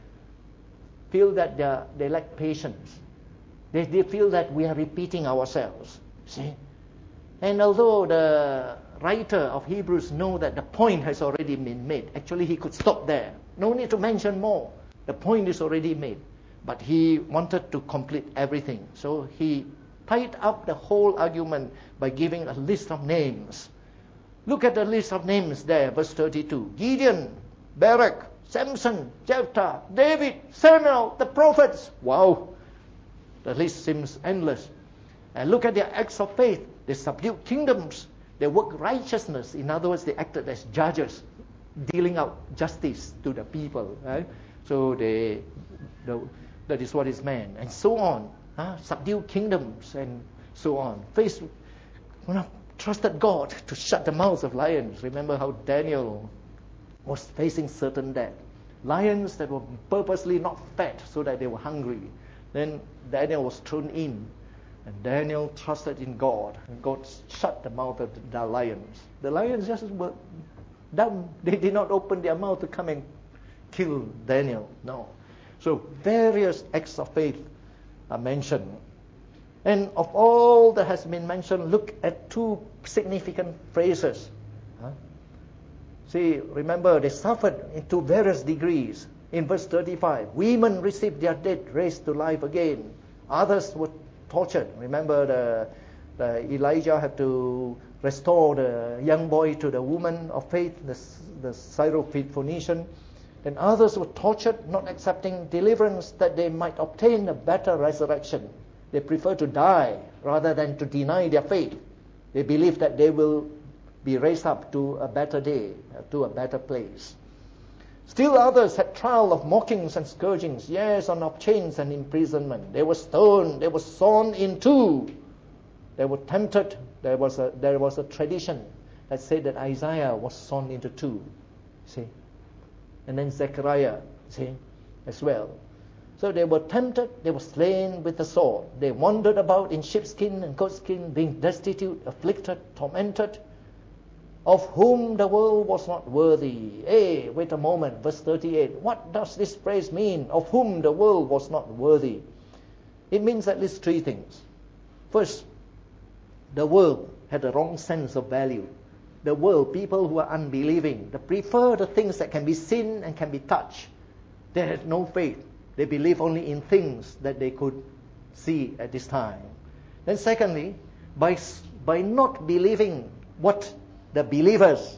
feel that they, are, they lack patience. They, they feel that we are repeating ourselves. See? And although the writer of Hebrews knows that the point has already been made, actually he could stop there. No need to mention more. The point is already made. But he wanted to complete everything. So he tied up the whole argument by giving a list of names. Look at the list of names there, verse thirty-two. Gideon, Barak, Samson, Jephthah, David, Samuel, the prophets. Wow, the list seems endless. And look at their acts of faith. They subdued kingdoms. They worked righteousness. In other words, they acted as judges, dealing out justice to the people. Right? So they, the, that is what is meant. And so on. Huh? Subdued kingdoms and so on. Faced, you know, trusted God to shut the mouths of lions. Remember how Daniel was facing certain death. Lions that were purposely not fed so that they were hungry. Then Daniel was thrown in. And Daniel trusted in God. And God shut the mouth of the lions. The lions just were dumb. They did not open their mouth to come and kill Daniel. No. So various acts of faith are mentioned. And of all that has been mentioned, look at two significant phrases. Huh? See, remember, they suffered into various degrees. In verse thirty-five, women received their dead raised to life again. Others were tortured. Remember, the, the Elijah had to restore the young boy to the woman of faith, the, the Syrophoenician. And others were tortured, not accepting deliverance that they might obtain a better resurrection. They prefer to die rather than to deny their faith. They believe that they will be raised up to a better day, to a better place. Still others had trial of mockings and scourgings, yes, and of chains and imprisonment. They were stoned, they were sawn in two. They were tempted. There was a, there was a tradition that said that Isaiah was sawn into two. See? And then Zechariah, see, as well. So they were tempted, they were slain with the sword. They wandered about in sheepskin and goatskin, being destitute, afflicted, tormented, of whom the world was not worthy. Hey, wait a moment, verse thirty-eight. What does this phrase mean? Of whom the world was not worthy? It means at least three things. First, the world had a wrong sense of value. The world, people who are unbelieving, they prefer the things that can be seen and can be touched. They had no faith. They believe only in things that they could see at this time. Then secondly, by, by not believing what the believers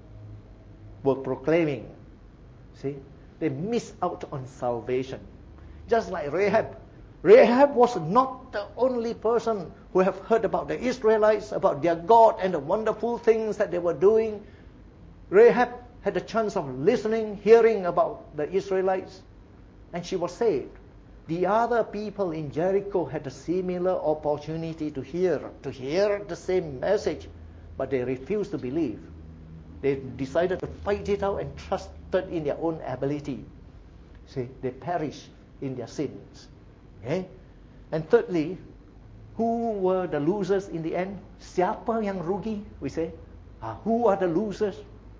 were proclaiming, see, they missed out on salvation. Just like Rahab. Rahab was not the only person who have heard about the Israelites, about their God and the wonderful things that they were doing. Rahab had the chance of listening, hearing about the Israelites, and she was saved. The other people in Jericho had a similar opportunity to hear, to hear the same message, but they refused to believe. They decided to fight it out and trusted in their own ability. See, they perished in their sins. Okay? And thirdly, who were the losers in the end? Siapa yang rugi? We say. Ah, who are the losers?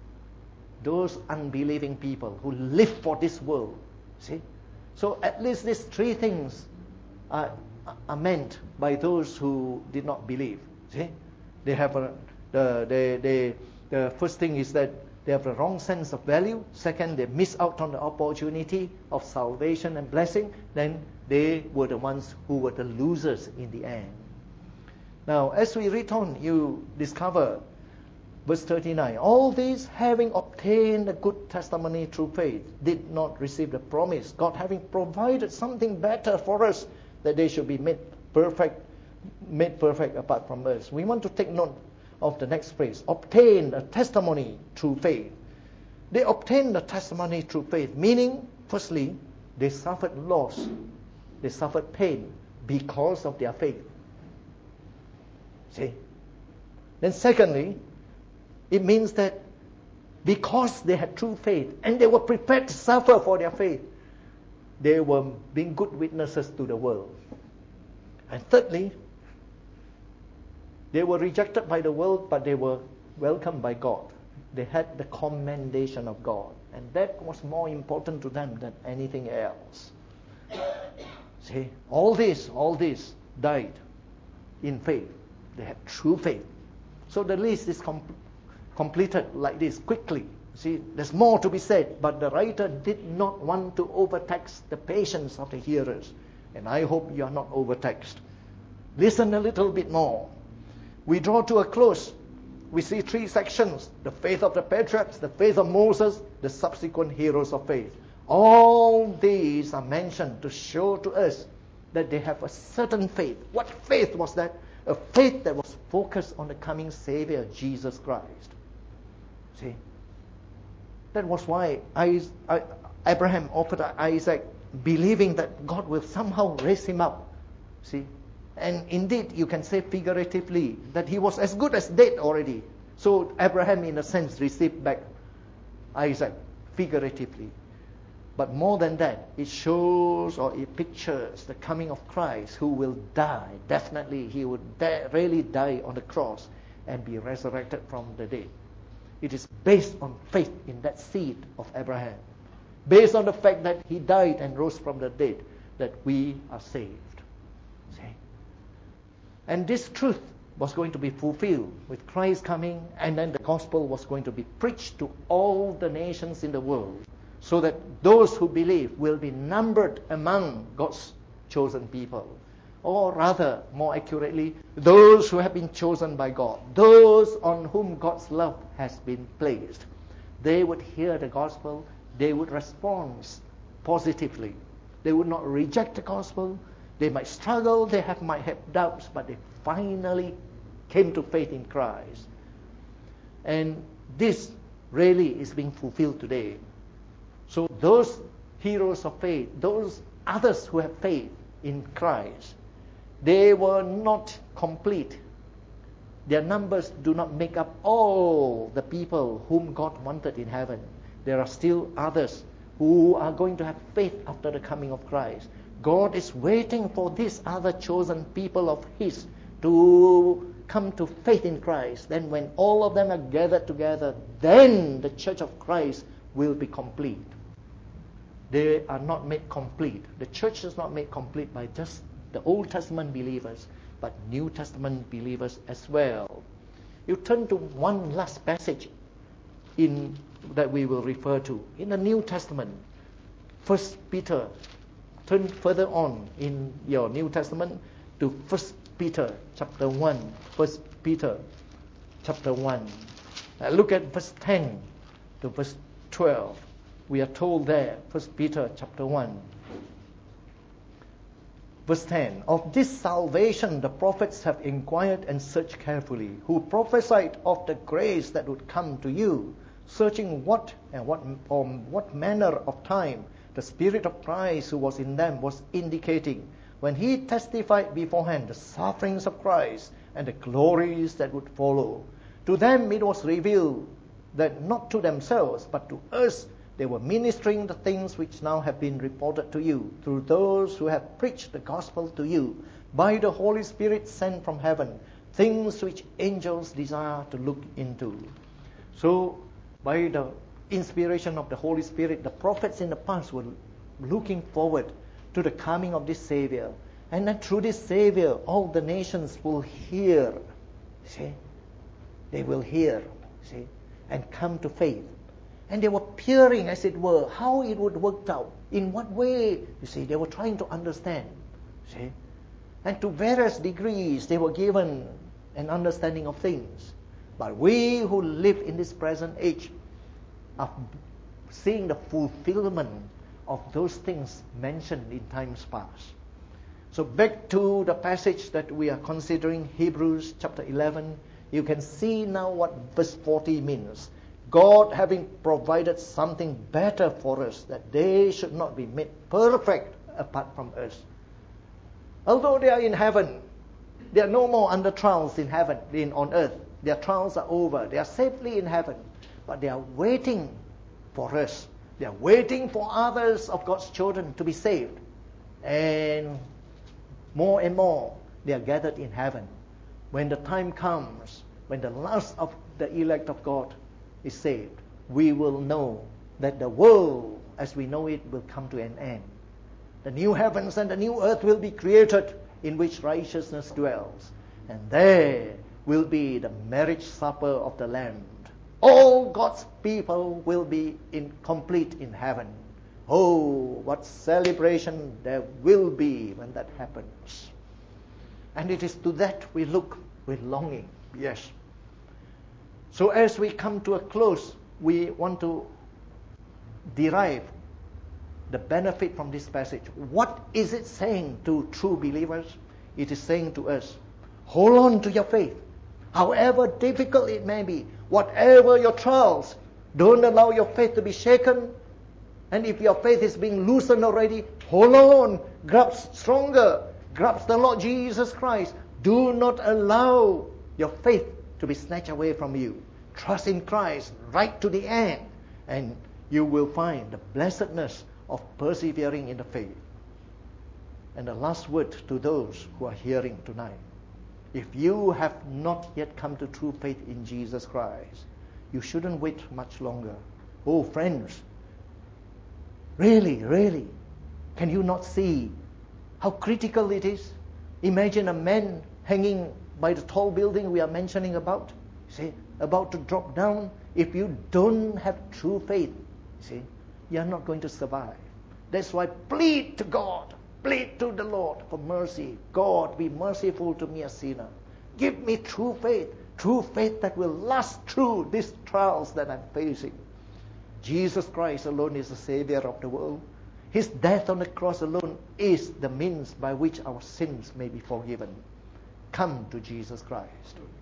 Those unbelieving people who live for this world. See? So at least these three things are, are meant by those who did not believe. See? They have a, the, they, they, the first thing is that they have a wrong sense of value. Second, they miss out on the opportunity of salvation and blessing. Then they were the ones who were the losers in the end. Now, as we read on, you discover verse thirty-nine. All these, having obtained a good testimony through faith, did not receive the promise. God having provided something better for us, that they should be made perfect, made perfect apart from us. We want to take note of the next phrase, obtained a testimony through faith. They obtained a testimony through faith, meaning, firstly, they suffered loss, they suffered pain because of their faith. See? Then secondly, it means that because they had true faith and they were prepared to suffer for their faith, they were being good witnesses to the world. And thirdly, they were rejected by the world, but they were welcomed by God. They had the commendation of God. And that was more important to them than anything else. See, all this, all this died in faith. They had true faith. So the list is com- completed like this, quickly. See, there's more to be said, but the writer did not want to overtax the patience of the hearers. And I hope you are not overtaxed. Listen a little bit more. We draw to a close. We see three sections: the faith of the patriarchs, the faith of Moses, the subsequent heroes of faith. All these are mentioned to show to us that they have a certain faith. What faith was that? A faith that was focused on the coming Savior, Jesus Christ. See? That was why I, I, Abraham offered Isaac, believing that God will somehow raise him up. See? And indeed, you can say figuratively that he was as good as dead already. So Abraham, in a sense, received back Isaac figuratively. But more than that, it shows or it pictures the coming of Christ, who will die. Definitely, he would die, really die on the cross and be resurrected from the dead. It is based on faith in that seed of Abraham. Based on the fact that he died and rose from the dead, that we are saved. See? And this truth was going to be fulfilled with Christ coming, and then the gospel was going to be preached to all the nations in the world, so that those who believe will be numbered among God's chosen people. Or rather, more accurately, those who have been chosen by God, those on whom God's love has been placed. They would hear the gospel, they would respond positively. They would not reject the gospel. They might struggle, they have, might have doubts, but they finally came to faith in Christ. And this really is being fulfilled today. So those heroes of faith, those others who have faith in Christ, they were not complete. Their numbers do not make up all the people whom God wanted in heaven. There are still others who are going to have faith after the coming of Christ. God is waiting for these other chosen people of His to come to faith in Christ. Then when all of them are gathered together, then the church of Christ will be complete. They are not made complete. The church is not made complete by just the Old Testament believers, but New Testament believers as well. You turn to one last passage in that we will refer to in the New Testament. First Peter. Turn further on in your New Testament to First Peter chapter one. First Peter chapter one. Uh, look at verse ten to verse twelve. We are told there, First Peter chapter one. Verse ten, of this salvation the prophets have inquired and searched carefully, who prophesied of the grace that would come to you, searching what and what um, what manner of time the Spirit of Christ who was in them was indicating when He testified beforehand the sufferings of Christ and the glories that would follow. To them it was revealed that not to themselves but to us they were ministering the things which now have been reported to you through those who have preached the gospel to you by the Holy Spirit sent from heaven, things which angels desire to look into. So, by the inspiration of the Holy Spirit, the prophets in the past were looking forward to the coming of this Savior. And then through this Savior, all the nations will hear. See? They will hear. See? And come to faith. And they were peering, as it were, how it would work out. In what way? You see, they were trying to understand. See? And to various degrees, they were given an understanding of things. But we who live in this present age are seeing the fulfillment of those things mentioned in times past. So back to the passage that we are considering, Hebrews chapter eleven, you can see now what verse forty means. God having provided something better for us, that they should not be made perfect apart from us. Although they are in heaven, they are no more under trials in heaven, in on earth. Their trials are over. They are safely in heaven. But they are waiting for us. They are waiting for others of God's children to be saved. And more and more, they are gathered in heaven. When the time comes, when the last of the elect of God is saved, we will know that the world as we know it will come to an end. The new heavens and the new earth will be created in which righteousness dwells. And there will be the marriage supper of the Lamb. All God's people will be in complete in heaven. Oh, what celebration there will be when that happens. And it is to that we look with longing. Yes. So as we come to a close, we want to derive the benefit from this passage. What is it saying to true believers? It is saying to us, hold on to your faith. However difficult it may be, whatever your trials, don't allow your faith to be shaken. And if your faith is being loosened already, hold on, grasp stronger, grasp the Lord Jesus Christ. Do not allow your faith to be snatched away from you. Trust in Christ right to the end, and you will find the blessedness of persevering in the faith. And the last word to those who are hearing tonight. If you have not yet come to true faith in Jesus Christ, you shouldn't wait much longer. Oh, friends, really, really, can you not see how critical it is? Imagine a man hanging by the tall building we are mentioning about, see, about to drop down. If you don't have true faith, see, you are not going to survive. That's why plead to God. Plead to the Lord for mercy. God, be merciful to me, a sinner. Give me true faith. True faith that will last through these trials that I'm facing. Jesus Christ alone is the Savior of the world. His death on the cross alone is the means by which our sins may be forgiven. Come to Jesus Christ.